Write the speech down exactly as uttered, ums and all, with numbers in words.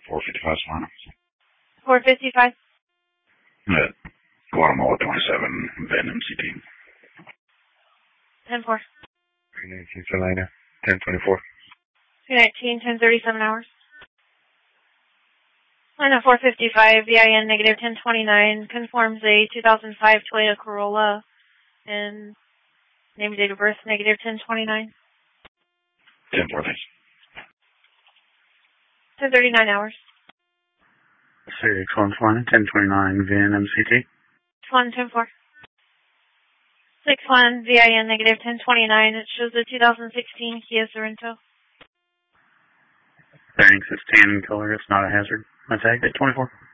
four fifty-five Smyrna. four fifty-five. Uh, Guatemala twenty-seven, Van M C T. ten four. three nineteen Salina, ten twenty-four. three nineteen, ten thirty-seven hours. On a four fifty-five, V I N negative ten twenty-nine, conforms a two thousand five Toyota Corolla, and name and date of birth negative ten twenty-nine. ten four, thanks. ten thirty-nine hours. six one one, ten twenty-nine, V N M C T. six one, ten four. six one, V I N negative ten twenty-nine, it shows a two thousand sixteen Kia Sorento. Thanks, it's tan in color, it's not a hazard. My tag at twenty-four.